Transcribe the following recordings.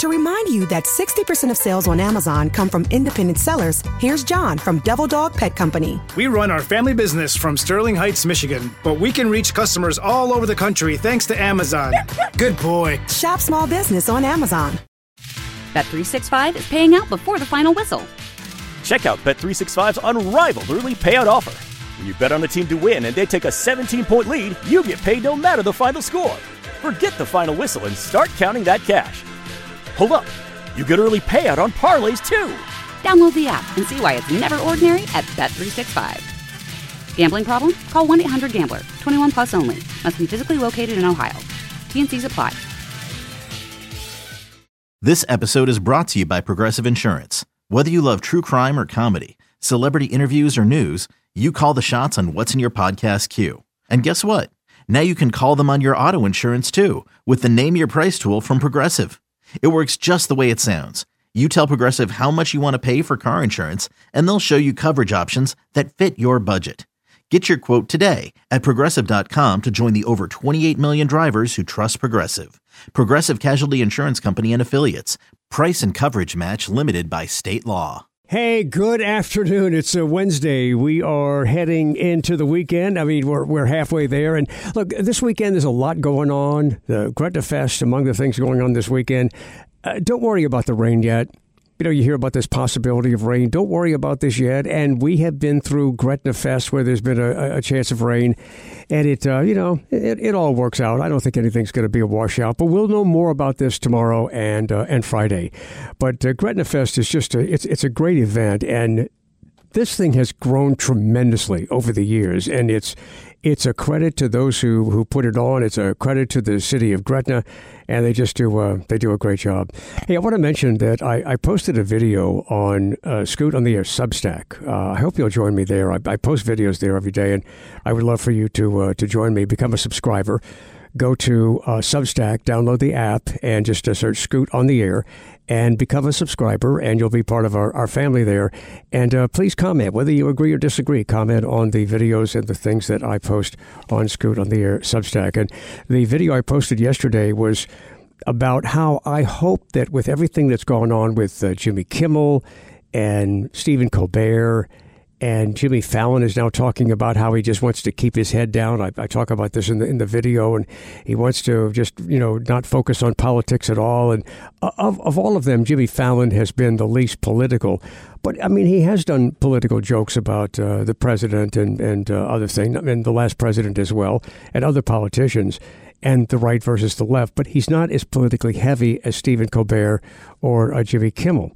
To remind you that 60% of sales on Amazon come from independent sellers, here's John from Devil Dog Pet Company. We run our family business from Sterling Heights, Michigan, but we can reach customers all over the country thanks to Amazon. Good boy. Shop small business on Amazon. Bet365 is paying out before the final whistle. Check out Bet365's unrivaled early payout offer. When you bet on a team to win and they take a 17-point lead, you get paid no matter the final score. Forget the final whistle and start counting that cash. Hold up. You get early payout on parlays, too. Download the app and see why it's never ordinary at Bet365. Gambling problem? Call 1-800-GAMBLER. 21 plus only. Must be physically located in Ohio. T&Cs apply. This episode is brought to you by Progressive Insurance. Whether you love true crime or comedy, celebrity interviews or news, you call the shots on what's in your podcast queue. And guess what? Now you can call them on your auto insurance, too, with the Name Your Price tool from Progressive. It works just the way it sounds. You tell Progressive how much you want to pay for car insurance, and they'll show you coverage options that fit your budget. Get your quote today at Progressive.com to join the over 28 million drivers who trust Progressive. Progressive Casualty Insurance Company and Affiliates. Price and coverage match limited by state law. Hey, good afternoon. It's a Wednesday. We are heading into the weekend. I mean, we're halfway there. And look, this weekend there's a lot going on. The Gretna Fest, among the things going on this weekend. Don't worry about the rain yet. You know, you hear about this possibility of rain. Don't worry about this yet. And we have been through Gretna Fest where there's been a chance of rain. And it all works out. I don't think anything's going to be a washout. But we'll know more about this tomorrow and Friday. But Gretna Fest is just it's a great event. And this thing has grown tremendously over the years. And it's a credit to those who put it on. It's a credit to the city of Gretna, and they just do a great job. Hey, I want to mention that I posted a video on Scoot on the Air Substack. I hope you'll join me there. I post videos there every day, and I would love for you to join me, become a subscriber. Go to Substack, download the app, and just search Scoot on the Air and become a subscriber, and you'll be part of our family there. And please comment, whether you agree or disagree, comment on the videos and the things that I post on Scoot on the Air Substack. And the video I posted yesterday was about how I hope that with everything that's going on with Jimmy Kimmel and Stephen Colbert, and Jimmy Fallon is now talking about how he just wants to keep his head down. I talk about this in the video, and he wants to just, not focus on politics at all. And of all of them, Jimmy Fallon has been the least political. But, I mean, he has done political jokes about the president and other things, and the last president as well, and other politicians, and the right versus the left. But he's not as politically heavy as Stephen Colbert or Jimmy Kimmel.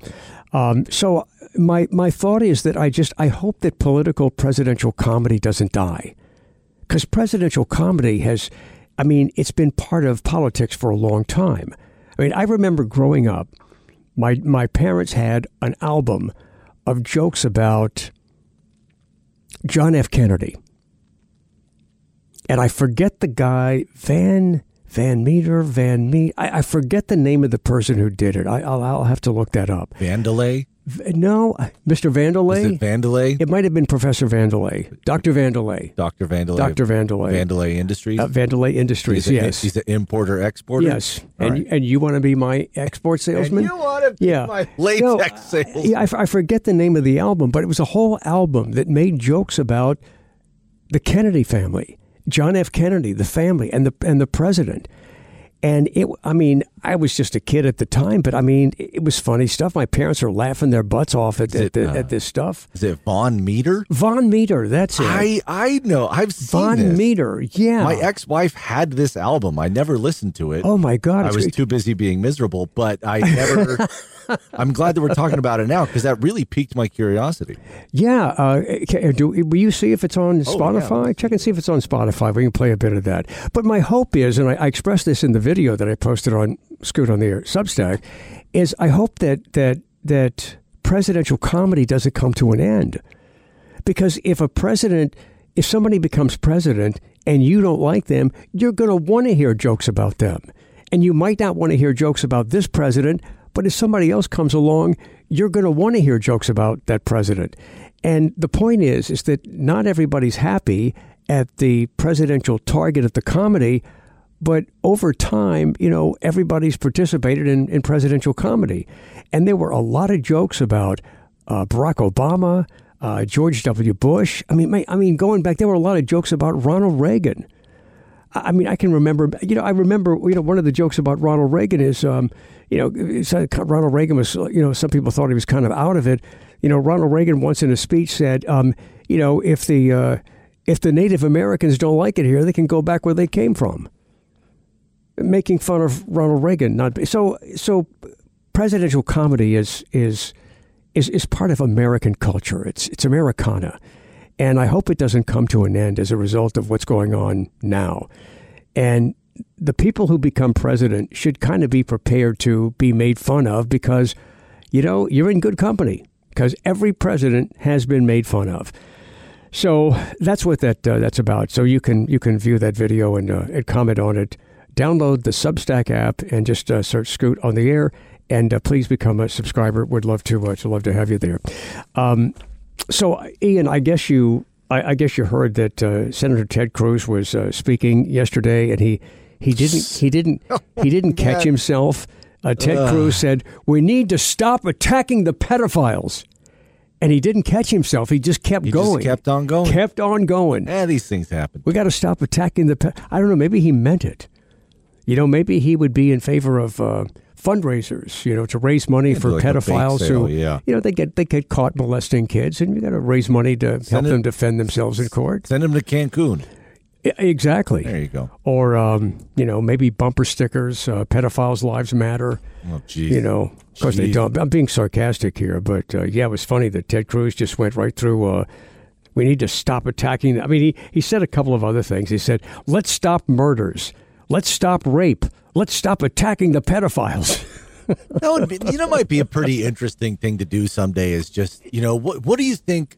So my thought is that I hope that political presidential comedy doesn't die, because presidential comedy it's been part of politics for a long time. I mean, I remember growing up, my parents had an album of jokes about John F. Kennedy. And I forget the guy, Van Meter. I forget the name of the person who did it. I'll have to look that up. Vandelay? No, Mr. Vandelay. Is it Vandelay? It might have been Professor Vandelay. Dr. Vandelay. Dr. Vandelay. Dr. Vandelay. Vandelay Industries? Vandelay Industries, yes. He's an importer-exporter? Yes. And you want to be my export salesman? And you want to be my latex salesman? Yeah, I forget the name of the album, but it was a whole album that made jokes about the Kennedy family. John F. Kennedy, the family, and the president. And I was just a kid at the time, but it was funny stuff. My parents are laughing their butts off at this stuff. Is it Von Meter? Von Meter, that's it. I know. I've seen Von this. Meter, yeah. My ex-wife had this album. I never listened to it. Oh my God! I was too busy being miserable, but I never. I'm glad that we're talking about it now, because that really piqued my curiosity. Yeah. Will you see if it's on Spotify? Yeah. Check and see if it's on Spotify. We can play a bit of that. But my hope is, and I expressed this in the video that I posted on Scoot on the Air Substack, is I hope that presidential comedy doesn't come to an end. Because if somebody becomes president and you don't like them, you're going to want to hear jokes about them. And you might not want to hear jokes about this president, but if somebody else comes along, you're going to want to hear jokes about that president. And the point is that not everybody's happy at the presidential target of the comedy, But over time, everybody's participated in presidential comedy. And there were a lot of jokes about Barack Obama, George W. Bush. I mean, going back, there were a lot of jokes about Ronald Reagan. I mean, I can remember, one of the jokes about Ronald Reagan is, Ronald Reagan was, some people thought he was kind of out of it. Ronald Reagan once in a speech said, if the Native Americans don't like it here, they can go back where they came from. Making fun of Ronald Reagan. So presidential comedy is part of American culture. It's Americana. And I hope it doesn't come to an end as a result of what's going on now. And the people who become president should kind of be prepared to be made fun of because, you're in good company because every president has been made fun of. So that's what that's about. So you can view that video and comment on it. Download the Substack app and just search Scoot on the Air. And please become a subscriber. Would love to have you there. So, Ian, I guess you heard that Senator Ted Cruz was speaking yesterday, and he didn't catch himself. Ted Cruz said, "We need to stop attacking the pedophiles," and he didn't catch himself. He just kept going. Just kept on going. Kept on going. These things happen. We got to stop attacking the. I don't know. Maybe he meant it. Maybe he would be in favor of fundraisers, to raise money for like pedophiles sale, who, they get caught molesting kids, and you got to raise money to help them defend themselves in court. Send them to Cancun. Exactly. There you go. Or, maybe bumper stickers, pedophiles' lives matter. Oh, geez. Of course they don't. I'm being sarcastic here, but it was funny that Ted Cruz just went right through, we need to stop attacking. I mean, he said a couple of other things. He said, let's stop murders. Let's stop rape. Let's stop attacking the pedophiles. That would be, might be a pretty interesting thing to do someday is just, what do you think,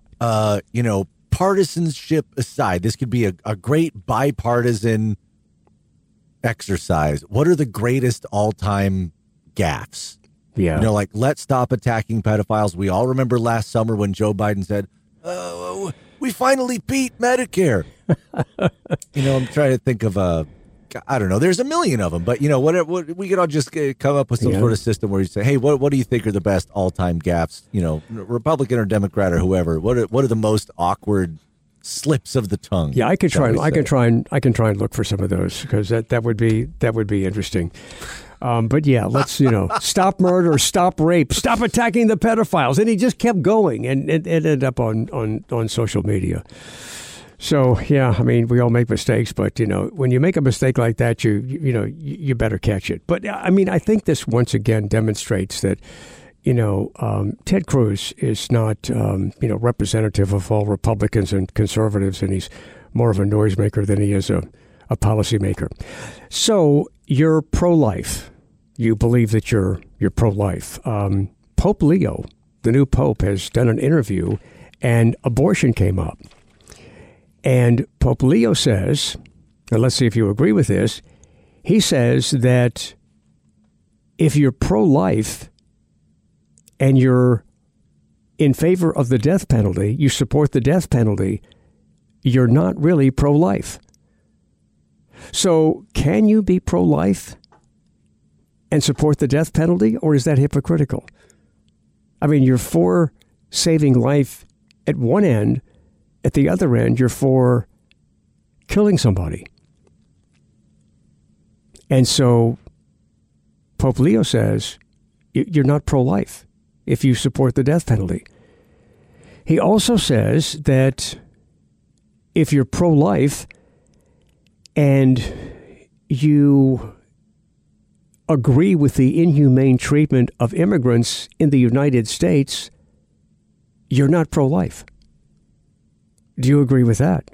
partisanship aside, this could be a great bipartisan exercise. What are the greatest all-time gaffes? Yeah. Let's stop attacking pedophiles. We all remember last summer when Joe Biden said, we finally beat Medicare. I'm trying to think of I don't know. There's a million of them, but what we could all just come up with some sort of system where you say, "Hey, what do you think are the best all-time gaffes? Republican or Democrat or whoever. What are the most awkward slips of the tongue?" Yeah, I can try and look for some of those because that would be interesting. But yeah, let's stop murder, stop rape, stop attacking the pedophiles, and he just kept going, and it ended up on social media. So, yeah, I mean, we all make mistakes, but, when you make a mistake like that, you better catch it. But, I mean, I think this once again demonstrates that, Ted Cruz is not, representative of all Republicans and conservatives, and he's more of a noisemaker than he is a policymaker. So you're pro-life. You believe that you're pro-life. Pope Leo, the new pope, has done an interview, and abortion came up. And Pope Leo says, and let's see if you agree with this, he says that if you're pro-life and you're in favor of the death penalty, you support the death penalty, you're not really pro-life. So can you be pro-life and support the death penalty, or is that hypocritical? I mean, you're for saving life at one end. At the other end, you're for killing somebody. And so Pope Leo says you're not pro-life if you support the death penalty. He also says that if you're pro-life and you agree with the inhumane treatment of immigrants in the United States, you're not pro-life. Do you agree with that?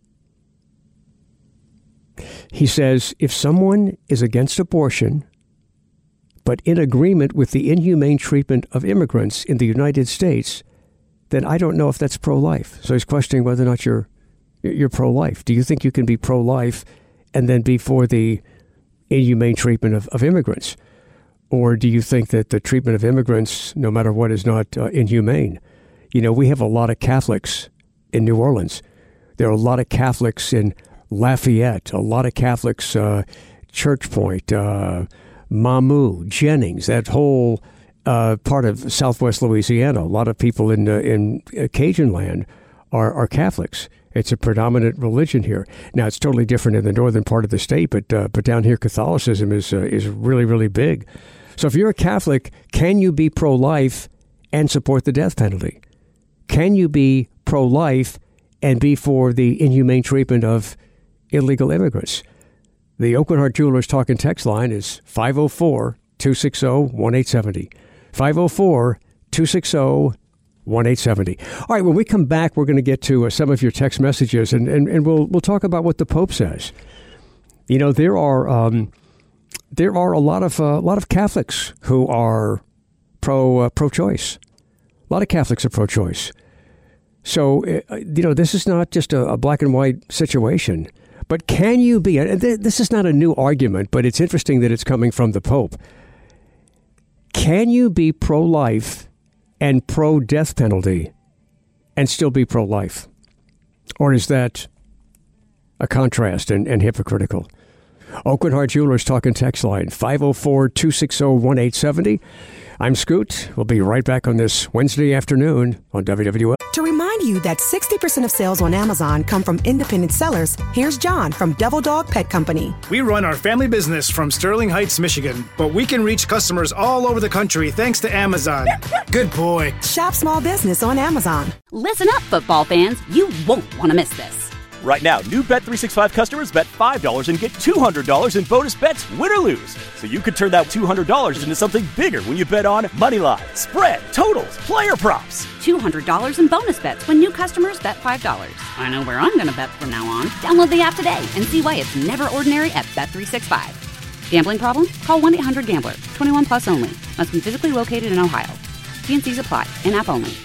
He says, if someone is against abortion, but in agreement with the inhumane treatment of immigrants in the United States, then I don't know if that's pro-life. So he's questioning whether or not you're pro-life. Do you think you can be pro-life and then be for the inhumane treatment of immigrants? Or do you think that the treatment of immigrants, no matter what, is not inhumane? We have a lot of Catholics in New Orleans. There are a lot of Catholics in Lafayette, a lot of Catholics, Church Point, Mamou, Jennings, that whole part of southwest Louisiana. A lot of people in Cajun land are Catholics. It's a predominant religion here. Now, it's totally different in the northern part of the state, but down here, Catholicism is really, really big. So if you're a Catholic, can you be pro-life and support the death penalty? Can you be pro-life and be for the inhumane treatment of illegal immigrants? The Aucoin Hart Jewelers Talk and Text line is 504-260-1870. 504-260-1870. All right, when we come back, we're going to get to some of your text messages, and we'll talk about what the Pope says. You know, there are a lot of Catholics who are pro-choice. A lot of Catholics are pro-choice. So, this is not just a black and white situation. But can you be, and this is not a new argument, but it's interesting that it's coming from the Pope. Can you be pro-life and pro-death penalty and still be pro-life? Or is that a contrast and hypocritical? Aucoin Hart Jewelers Talk and Text line, 504-260-1870. I'm Scoot. We'll be right back on this Wednesday afternoon on WWL. To remind you that 60% of sales on Amazon come from independent sellers, here's John from Devil Dog Pet Company. We run our family business from Sterling Heights, Michigan, but we can reach customers all over the country thanks to Amazon. Good boy. Shop small business on Amazon. Listen up, football fans. You won't want to miss this. Right now, new Bet365 customers bet $5 and get $200 in bonus bets, win or lose. So you could turn that $200 into something bigger when you bet on money line, spread, totals, player props. $200 in bonus bets when new customers bet $5. I know where I'm going to bet from now on. Download the app today and see why it's never ordinary at Bet365. Gambling problem? Call 1-800-GAMBLER. 21 plus only. Must be physically located in Ohio. T&Cs apply. In-app only.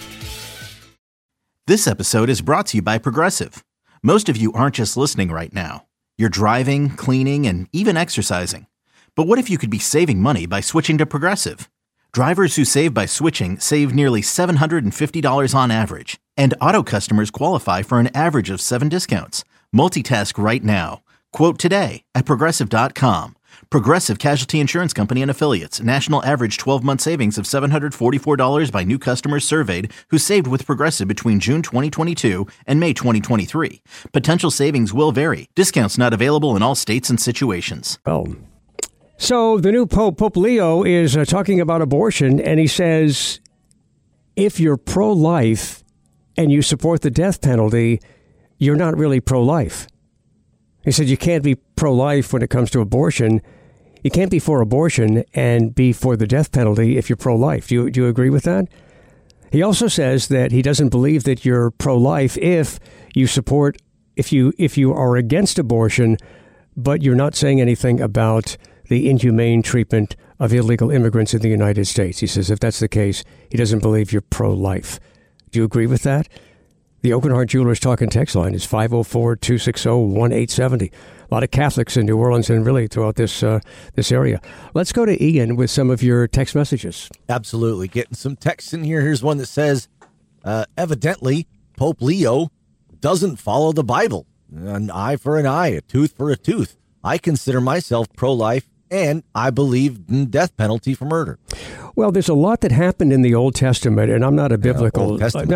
This episode is brought to you by Progressive. Most of you aren't just listening right now. You're driving, cleaning, and even exercising. But what if you could be saving money by switching to Progressive? Drivers who save by switching save nearly $750 on average. And auto customers qualify for an average of 7 discounts. Multitask right now. Quote today at Progressive.com. Progressive Casualty Insurance Company and Affiliates. National average 12-month savings of $744 by new customers surveyed who saved with Progressive between June 2022 and May 2023. Potential savings will vary. Discounts not available in all states and situations. Oh. So the new Pope Leo, is talking about abortion, and he says, if you're pro-life and you support the death penalty, you're not really pro-life. He said you can't be pro-life when it comes to abortion. You can't be for abortion and be for the death penalty if you're pro-life. Do you agree with that? He also says that he doesn't believe that you're pro-life if you are against abortion, but you're not saying anything about the inhumane treatment of illegal immigrants in the United States. He says if that's the case, he doesn't believe you're pro-life. Do you agree with that? The Aucoin Hart Jewelers Talk and Text line is 504-260-1870. A lot of Catholics in New Orleans and really throughout this area. Let's go to Ian with some of your text messages. Absolutely. Getting some texts in here. Here's one that says, evidently, Pope Leo doesn't follow the Bible. An eye for an eye, a tooth for a tooth. I consider myself pro-life, and I believe in death penalty for murder. Well, there's a lot that happened in the Old Testament, and I'm not a biblical,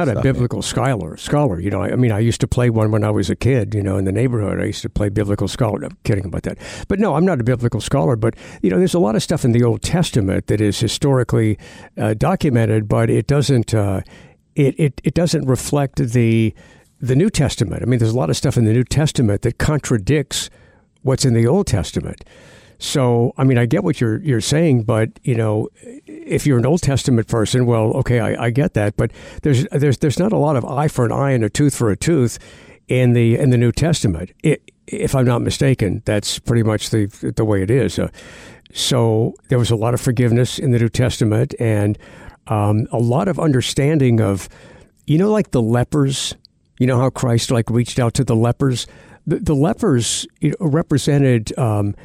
scholar. You know, I mean, I used to play one when I was a kid. You know, in the neighborhood, I used to play biblical scholar. I'm kidding about that, but no, I'm not a biblical scholar. But you know, there's a lot of stuff in the Old Testament that is historically documented, but it doesn't. It doesn't reflect the New Testament. I mean, there's a lot of stuff in the New Testament that contradicts what's in the Old Testament. So, I mean, I get what you're saying, but, you know, if you're an Old Testament person, well, okay, I get that. But there's not a lot of eye for an eye and a tooth for a tooth in the New Testament. If I'm not mistaken, that's pretty much the way it is. So there was a lot of forgiveness in the New Testament and a lot of understanding of, you know, like the lepers. You know how Christ reached out to the lepers? The lepers represented the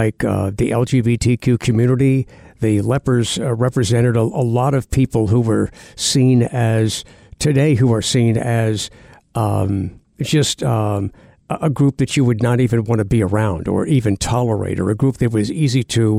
LGBTQ community. The lepers represented a lot of people who were seen as a group that you would not even want to be around or even tolerate, or a group that was easy to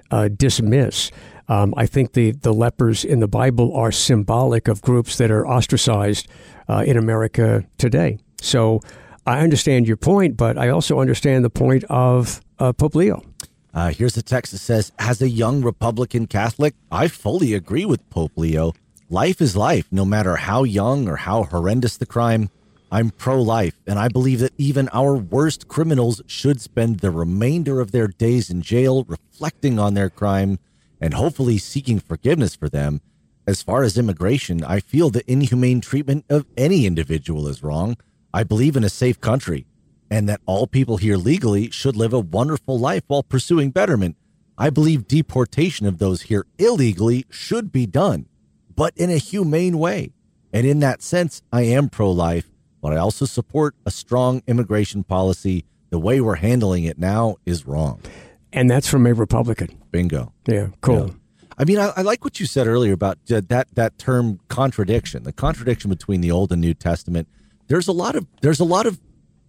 dismiss. I think the lepers in the Bible are symbolic of groups that are ostracized in America today. So I understand your point, but I also understand the point of Pope Leo. Here's a text that says, as a young Republican Catholic, I fully agree with Pope Leo. Life is life, no matter how young or how horrendous the crime. I'm pro-life, and I believe that even our worst criminals should spend the remainder of their days in jail reflecting on their crime and hopefully seeking forgiveness for them. As far as immigration, I feel the inhumane treatment of any individual is wrong. I believe in a safe country and that all people here legally should live a wonderful life while pursuing betterment. I believe deportation of those here illegally should be done, but in a humane way. And in that sense, I am pro-life, but I also support a strong immigration policy. The way we're handling it now is wrong. And that's from a Republican. Bingo. Yeah, cool. Yeah. I mean, I like what you said earlier about that term contradiction, the contradiction between the Old and New Testament. There's a lot of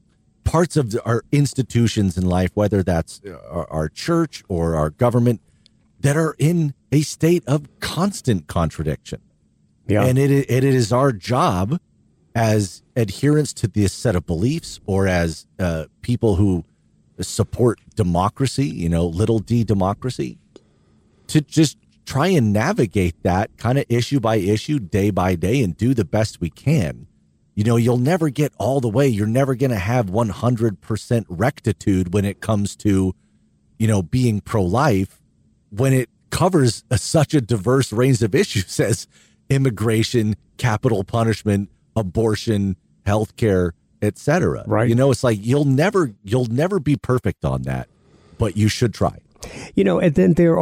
parts of our institutions in life, whether that's our church or our government, that are in a state of constant contradiction. Yeah. And it is our job as adherents to this set of beliefs, or as people who support democracy, little d democracy, to just try and navigate that kind of issue by issue, day by day, and do the best we can. You'll never get all the way. You're never going to have 100% rectitude when it comes to, being pro-life, when it covers such a diverse range of issues as immigration, capital punishment, abortion, healthcare, etc. Right. It's like you'll never be perfect on that, but you should try. And then there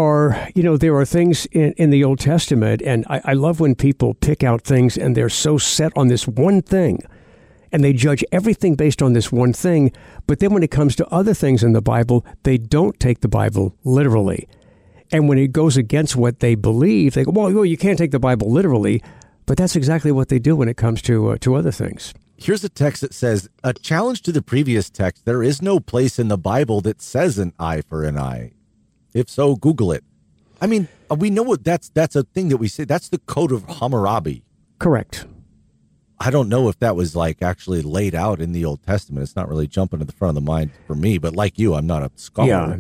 are things in the Old Testament, and I love when people pick out things and they're so set on this one thing, and they judge everything based on this one thing. But then when it comes to other things in the Bible, they don't take the Bible literally. And when it goes against what they believe, they go, well, you can't take the Bible literally. But that's exactly what they do when it comes to other things. Here's a text that says, a challenge to the previous text. There is no place in the Bible that says an eye for an eye. If so, Google it. I mean, we know what that's a thing that we say. That's the Code of Hammurabi. Correct. I don't know if that was actually laid out in the Old Testament. It's not really jumping to the front of the mind for me. But like you, I'm not a scholar. Yeah.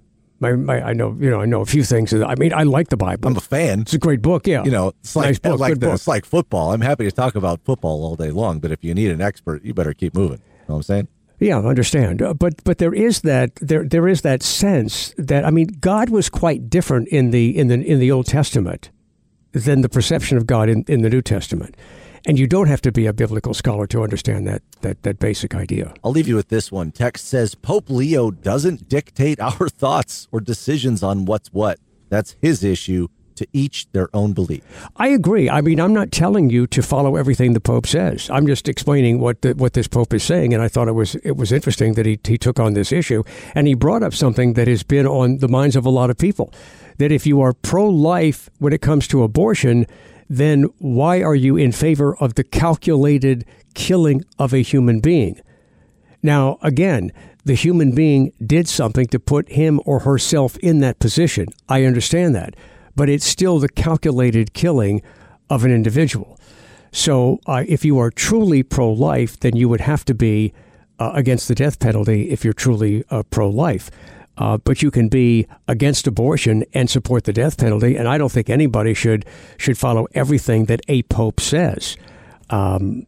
I know a few things. I mean, I like the Bible. I'm a fan. It's a great book. Yeah. It's like, nice book, good book. It's like football. I'm happy to talk about football all day long. But if you need an expert, you better keep moving. You know what I'm saying? Yeah, I understand. But there is that sense that, God was quite different in the Old Testament than the perception of God in the New Testament. And you don't have to be a biblical scholar to understand that basic idea. I'll leave you with this one. Text says, Pope Leo doesn't dictate our thoughts or decisions on what's what. That's his issue. To each their own belief. I agree. I mean, I'm not telling you to follow everything the Pope says. I'm just explaining what this Pope is saying, and I thought it was interesting that he took on this issue, and he brought up something that has been on the minds of a lot of people, that if you are pro-life when it comes to abortion, then why are you in favor of the calculated killing of a human being? Now, again, the human being did something to put him or herself in that position. I understand that. But it's still the calculated killing of an individual. So if you are truly pro-life, then you would have to be against the death penalty if you're truly pro-life. But you can be against abortion and support the death penalty. And I don't think anybody should follow everything that a pope says. I'm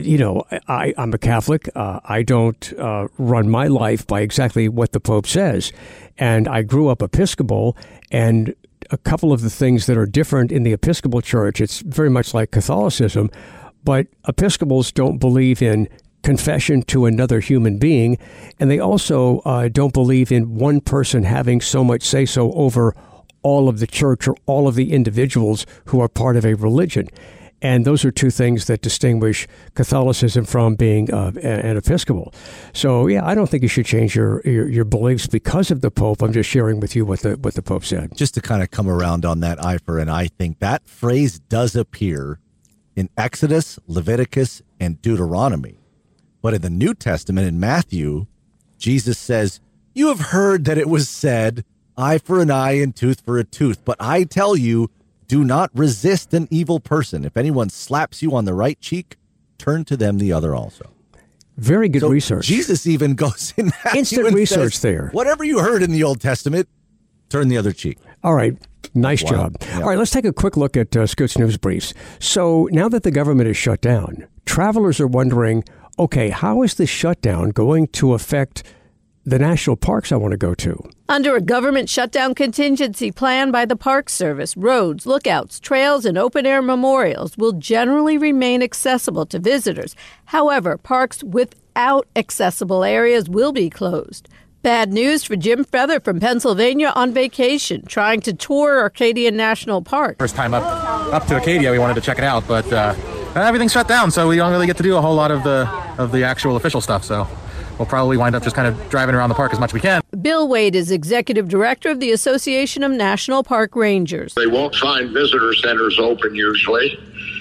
a Catholic. I don't run my life by exactly what the Pope says. And I grew up Episcopal, and a couple of the things that are different in the Episcopal Church, it's very much like Catholicism, but Episcopals don't believe in confession to another human being, and they also don't believe in one person having so much say-so over all of the church or all of the individuals who are part of a religion. And those are two things that distinguish Catholicism from being an Episcopal. So, yeah, I don't think you should change your beliefs because of the Pope. I'm just sharing with you what the Pope said. Just to kind of come around on that eye for an eye thing, that phrase does appear in Exodus, Leviticus, and Deuteronomy. But in the New Testament, in Matthew, Jesus says, "You have heard that it was said, eye for an eye and tooth for a tooth. But I tell you, do not resist an evil person. If anyone slaps you on the right cheek, turn to them the other also." Very good research. Jesus even goes in Matthew instant and research says, there. Whatever you heard in the Old Testament, turn the other cheek. All right. Nice job. Yeah. All right, let's take a quick look at Scoot's News Briefs. So now that the government is shut down, travelers are wondering, okay, how is this shutdown going to affect the national parks I want to go to? Under a government shutdown contingency plan by the Park Service, roads, lookouts, trails, and open-air memorials will generally remain accessible to visitors. However, parks without accessible areas will be closed. Bad news for Jim Feather from Pennsylvania on vacation, trying to tour Arcadia National Park. First time up to Acadia, we wanted to check it out, but everything's shut down, so we don't really get to do a whole lot of the actual official stuff. So we'll probably wind up just kind of driving around the park as much as we can. Bill Wade is executive director of the Association of National Park Rangers. They won't find visitor centers open usually.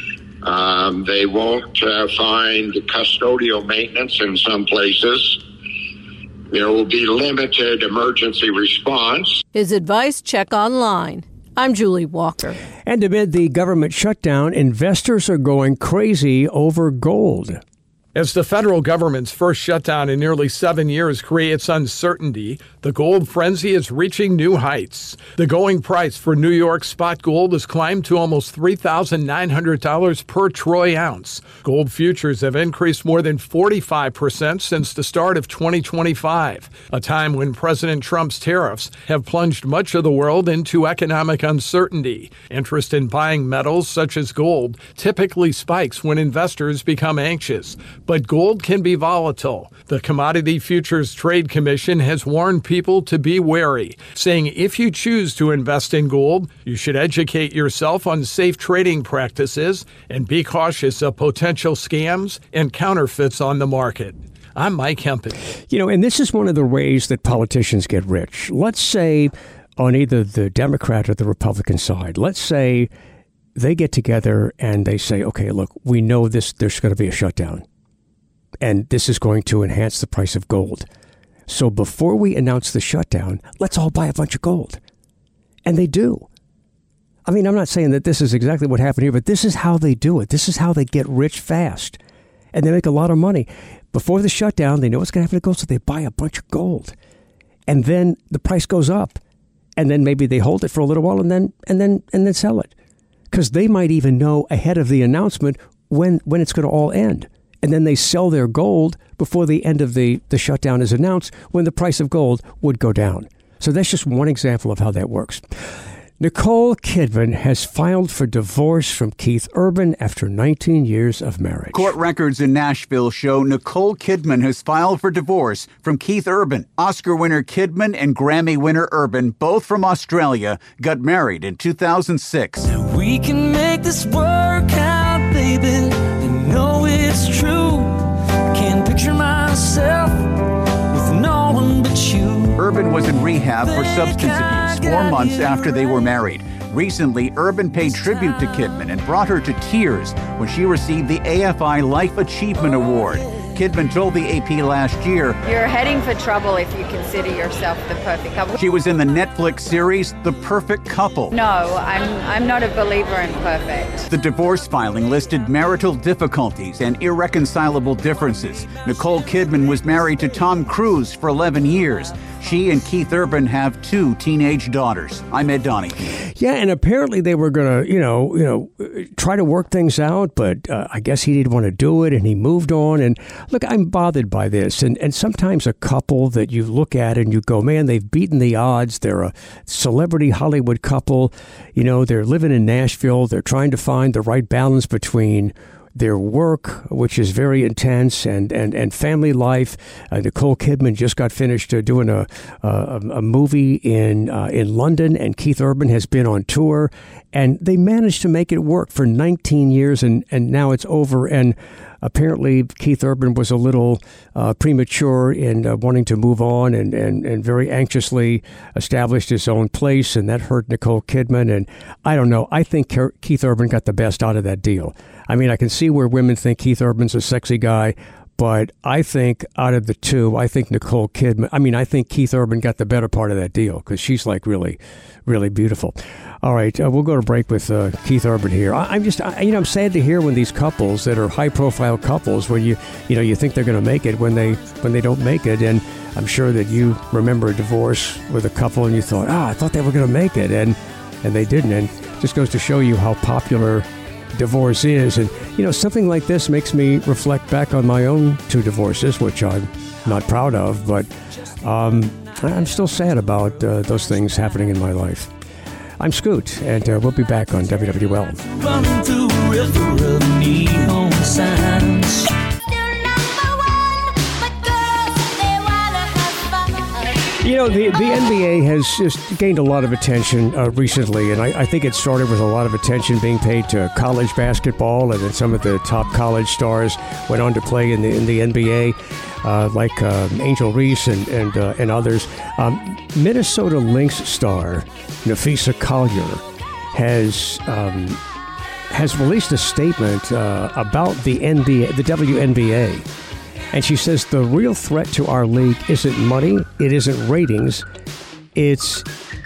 They won't find custodial maintenance in some places. There will be limited emergency response. His advice, check online. I'm Julie Walker. And amid the government shutdown, investors are going crazy over gold. As the federal government's first shutdown in nearly 7 years creates uncertainty, the gold frenzy is reaching new heights. The going price for New York spot gold has climbed to almost $3,900 per troy ounce. Gold futures have increased more than 45% since the start of 2025, a time when President Trump's tariffs have plunged much of the world into economic uncertainty. Interest in buying metals such as gold typically spikes when investors become anxious. But gold can be volatile. The Commodity Futures Trade Commission has warned people to be wary, saying if you choose to invest in gold, you should educate yourself on safe trading practices and be cautious of potential scams and counterfeits on the market. I'm Mike Hempel. And this is one of the ways that politicians get rich. Let's say on either the Democrat or the Republican side, let's say they get together and they say, okay, look, we know there's going to be a shutdown. And this is going to enhance the price of gold. So before we announce the shutdown, let's all buy a bunch of gold. And they do. I mean, I'm not saying that this is exactly what happened here, but this is how they do it. This is how they get rich fast. And they make a lot of money. Before the shutdown, they know what's going to happen to gold, so they buy a bunch of gold. And then the price goes up. And then maybe they hold it for a little while and then sell it. Because they might even know ahead of the announcement when it's going to all end. And then they sell their gold before the end of the shutdown is announced, when the price of gold would go down. So that's just one example of how that works. Nicole Kidman has filed for divorce from Keith Urban after 19 years of marriage. Court records in Nashville show Nicole Kidman has filed for divorce from Keith Urban. Oscar winner Kidman and Grammy winner Urban, both from Australia, got married in 2006. Now we can make this work out, baby. No, it's true. Can't picture myself with no one but you. Urban was in rehab for substance abuse 4 months after they were married. Recently, Urban paid tribute to Kidman and brought her to tears when she received the AFI Life Achievement Award. Kidman told the AP last year, "You're heading for trouble if you consider yourself the perfect couple." She was in the Netflix series The Perfect Couple. No, I'm not a believer in perfect. The divorce filing listed marital difficulties and irreconcilable differences. Nicole Kidman was married to Tom Cruise for 11 years. She and Keith Urban have 2 teenage daughters. I'm Ed Donahue. Yeah, and apparently they were going to, try to work things out, but I guess he didn't want to do it, and he moved on. And look, I'm bothered by this. And sometimes a couple that you look at and you go, man, they've beaten the odds. They're a celebrity Hollywood couple. They're living in Nashville. They're trying to find the right balance between their work, which is very intense, and family life. Nicole Kidman just got finished doing a movie in London, and Keith Urban has been on tour, and they managed to make it work for 19 years, and now it's over. And apparently Keith Urban was a little premature in wanting to move on and very anxiously established his own place, and that hurt Nicole Kidman. And I don't know. I think Keith Urban got the best out of that deal. I mean, I can see where women think Keith Urban's a sexy guy, But I think out of the two, I think Nicole Kidman, I think Keith Urban got the better part of that deal because she's like really, really beautiful. All right, we'll go to break with Keith Urban here. I'm sad to hear when these couples that are high-profile couples, when you think they're going to make it, when they don't make it. And I'm sure that you remember a divorce with a couple and you thought, I thought they were going to make it, and they didn't. And it just goes to show you how popular divorce is. And something like this makes me reflect back on my own 2 divorces, which I'm not proud of, but I'm still sad about those things happening in my life. I'm Scoot, and we'll be back on WWL. Running through a river of neon signs. The NBA has just gained a lot of attention recently, and I think it started with a lot of attention being paid to college basketball, and then some of the top college stars went on to play in the NBA, like Angel Reese and others. Minnesota Lynx star Napheesa Collier has released a statement about the NBA, the WNBA. And she says the real threat to our league isn't money, it isn't ratings, it's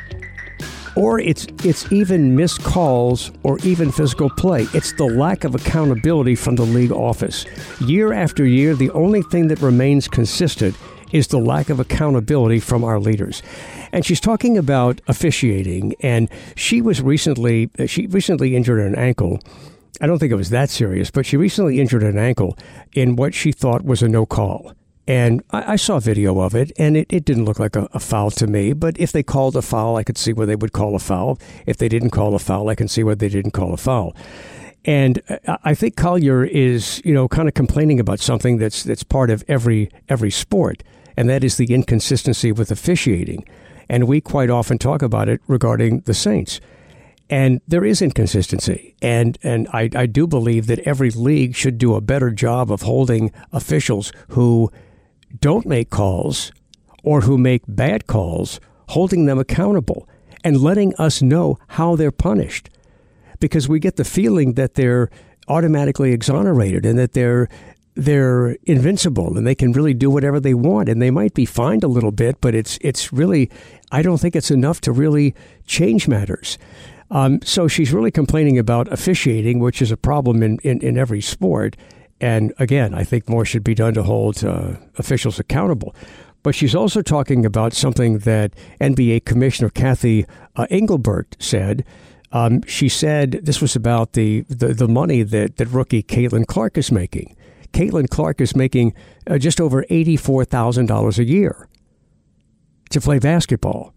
even missed calls or even physical play. It's the lack of accountability from the league office. Year after year, the only thing that remains consistent is the lack of accountability from our leaders. And she's talking about officiating, and she recently injured an ankle. I don't think it was that serious, but she recently injured an ankle in what she thought was a no call. And I saw video of it, and it didn't look like a foul to me. But if they called a foul, I could see where they would call a foul. If they didn't call a foul, I can see where they didn't call a foul. And I think Collier is, kind of complaining about something that's part of every sport, and that is the inconsistency with officiating. And we quite often talk about it regarding the Saints. And there is inconsistency. And I do believe that every league should do a better job of holding officials who don't make calls or who make bad calls, holding them accountable and letting us know how they're punished. Because we get the feeling that they're automatically exonerated and that they're invincible and they can really do whatever they want. And they might be fined a little bit, but it's really, I don't think it's enough to really change matters. So she's really complaining about officiating, which is a problem in every sport. And again, I think more should be done to hold officials accountable. But she's also talking about something that NBA Commissioner Kathy Engelbert said. She said this was about the money that rookie Caitlin Clark is making. Caitlin Clark is making just over $84,000 a year to play basketball.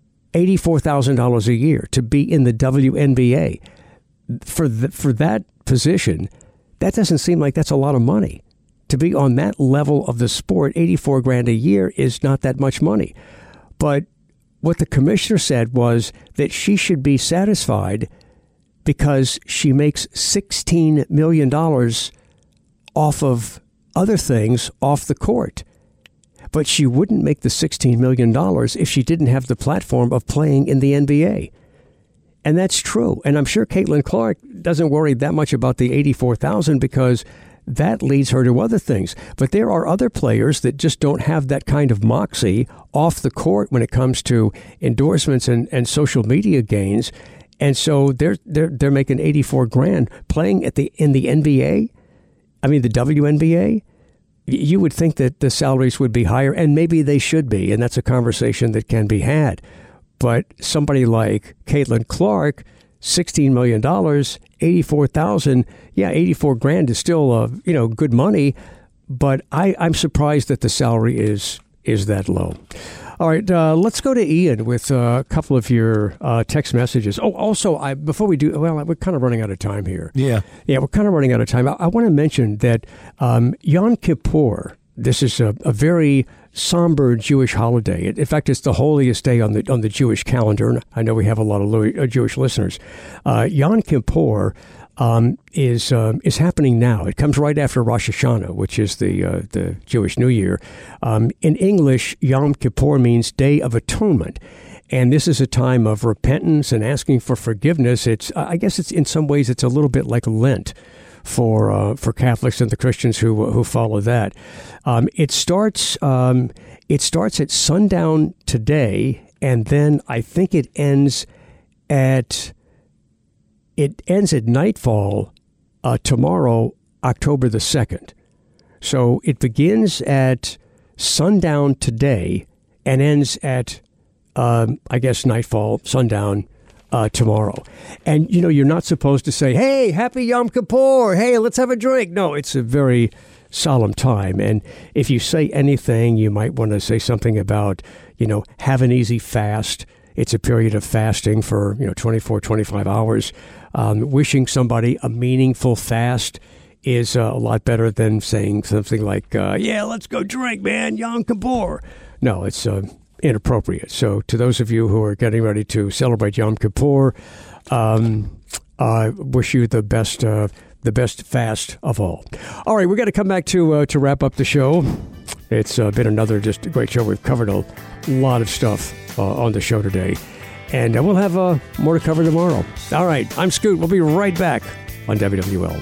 $84,000 a year to be in the WNBA. For that position, that doesn't seem like that's a lot of money. To be on that level of the sport, $84,000 a year is not that much money. But what the commissioner said was that she should be satisfied because she makes $16 million off of other things off the court. But she wouldn't make the $16 million if she didn't have the platform of playing in the NBA. And that's true. And I'm sure Caitlin Clark doesn't worry that much about the $84,000 because that leads her to other things. But there are other players that just don't have that kind of moxie off the court when it comes to endorsements and social media gains. And so they're making $84,000 playing in the NBA. I mean, the WNBA. You would think that the salaries would be higher, and maybe they should be, and that's a conversation that can be had. But somebody like Caitlin Clark, $16 million, $84,000, $84,000 is still good money, but I'm surprised that the salary is that low. All right, let's go to Ian with a couple of your text messages. Oh, also, before we do, we're kind of running out of time here. Yeah, we're kind of running out of time. I want to mention that Yom Kippur, this is a very somber Jewish holiday. In fact, it's the holiest day on the Jewish calendar. And I know we have a lot of Jewish listeners. Yom Kippur is happening now. It comes right after Rosh Hashanah, which is the Jewish New Year. In English, Yom Kippur means Day of Atonement. And this is a time of repentance and asking for forgiveness. I guess it's in some ways it's a little bit like Lent for Catholics and the Christians who follow that. It starts at sundown today, and then I think it ends at nightfall tomorrow, October the 2nd. So it begins at sundown today and ends at, I guess, nightfall, sundown tomorrow. And, you're not supposed to say, hey, happy Yom Kippur, hey, let's have a drink. No, it's a very solemn time. And if you say anything, you might want to say something about, have an easy fast. It's a period of fasting for, 24, 25 hours. Wishing somebody a meaningful fast is a lot better than saying something like, yeah, let's go drink, man, Yom Kippur. No, it's inappropriate. So to those of you who are getting ready to celebrate Yom Kippur, I wish you the best fast of all. All right, we're going to come back to wrap up the show. It's been another just great show. We've covered a lot of stuff on the show today. And we'll have more to cover tomorrow. All right, I'm Scoot. We'll be right back on WWL.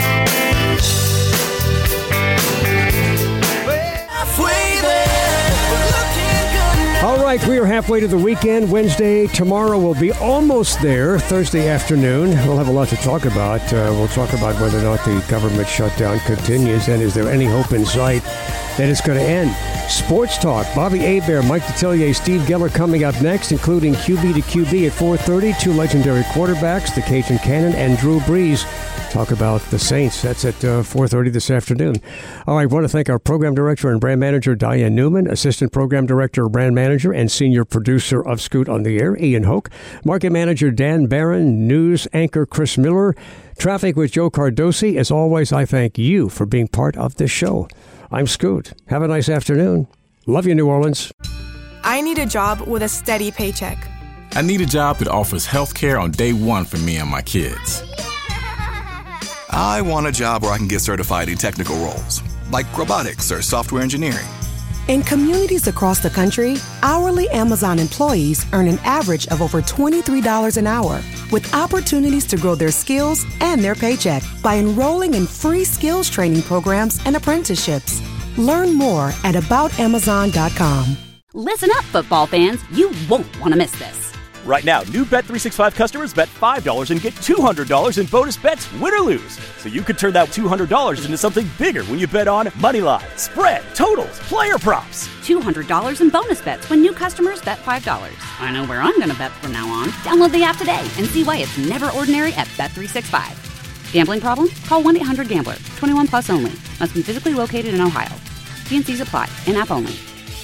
All right, we are halfway to the weekend. Wednesday, tomorrow we'll be almost there. Thursday afternoon, we'll have a lot to talk about. We'll talk about whether or not the government shutdown continues, and is there any hope in sight that it's going to end. Sports Talk, Bobby Hebert, Mike Detillier, Steve Geller coming up next, including QB to QB at 4:30. Two legendary quarterbacks, the Cajun Cannon and Drew Brees. Talk about the Saints. That's at 4:30 this afternoon. All right, I want to thank our program director and brand manager, Diane Newman, assistant program director, brand manager, and senior producer of Scoot on the Air, Ian Hoke, market manager, Dan Barron, news anchor, Chris Miller, traffic with Joe Cardosi. As always, I thank you for being part of this show. I'm Scoot. Have a nice afternoon. Love you, New Orleans. I need a job with a steady paycheck. I need a job that offers health care on day one for me and my kids. I want a job where I can get certified in technical roles, like robotics or software engineering. In communities across the country, hourly Amazon employees earn an average of over $23 an hour, with opportunities to grow their skills and their paycheck by enrolling in free skills training programs and apprenticeships. Learn more at aboutamazon.com. Listen up, football fans. You won't want to miss this. Right now, new Bet365 customers bet $5 and get $200 in bonus bets, win or lose. So you could turn that $200 into something bigger when you bet on moneyline, spread, totals, player props. $200 in bonus bets when new customers bet $5. I know where I'm going to bet from now on. Download the app today and see why it's never ordinary at Bet365. Gambling problem? Call 1-800-GAMBLER. 21 plus only. Must be physically located in Ohio. T&Cs apply. In-app only.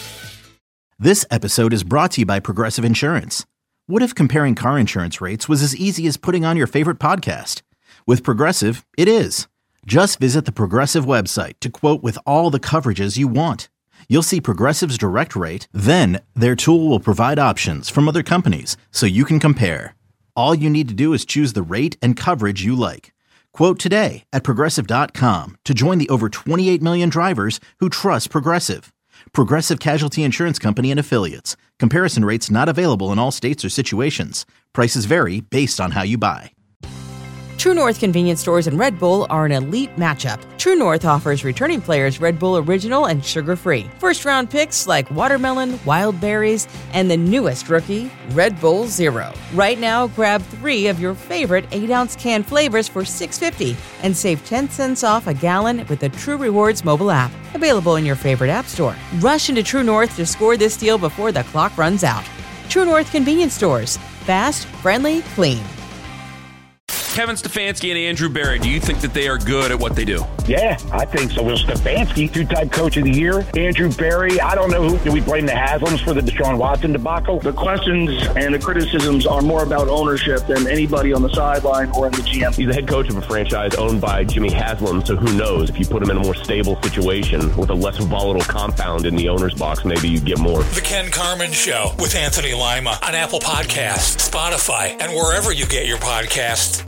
This episode is brought to you by Progressive Insurance. What if comparing car insurance rates was as easy as putting on your favorite podcast? With Progressive, it is. Just visit the Progressive website to quote with all the coverages you want. You'll see Progressive's direct rate, then their tool will provide options from other companies so you can compare. All you need to do is choose the rate and coverage you like. Quote today at Progressive.com to join the over 28 million drivers who trust Progressive. Progressive Casualty Insurance Company and Affiliates. Comparison rates not available in all states or situations. Prices vary based on how you buy. True North convenience stores and Red Bull are an elite matchup. True North offers returning players Red Bull Original and sugar-free. First-round picks like watermelon, wild berries, and the newest rookie, Red Bull Zero. Right now, grab 3 of your favorite 8-ounce can flavors for $6.50 and save 10 cents off a gallon with the True Rewards mobile app. Available in your favorite app store. Rush into True North to score this deal before the clock runs out. True North convenience stores. Fast, friendly, clean. Kevin Stefanski and Andrew Berry, do you think that they are good at what they do? Yeah, I think so. Will Stefanski, 2-time coach of the year. Andrew Berry, I don't know who. Do we blame the Haslams for the Deshaun Watson debacle? The questions and the criticisms are more about ownership than anybody on the sideline or in the GM. He's the head coach of a franchise owned by Jimmy Haslam, so who knows? If you put him in a more stable situation with a less volatile compound in the owner's box, maybe you get more. The Ken Carman Show with Anthony Lima on Apple Podcasts, Spotify, and wherever you get your podcasts.